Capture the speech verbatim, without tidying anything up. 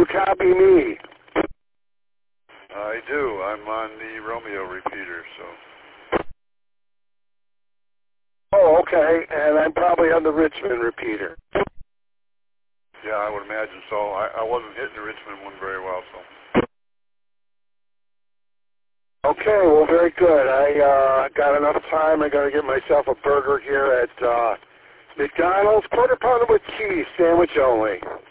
copy me? I do. I'm on the Romeo repeater, so. Oh, okay. And I'm probably on the Richmond repeater. Yeah, I would imagine so. I, I wasn't hitting the Richmond one very well, so. Okay, well, very good. I uh, got enough time. I got to get myself a burger here at uh, McDonald's. Quarter pounder with cheese, sandwich only.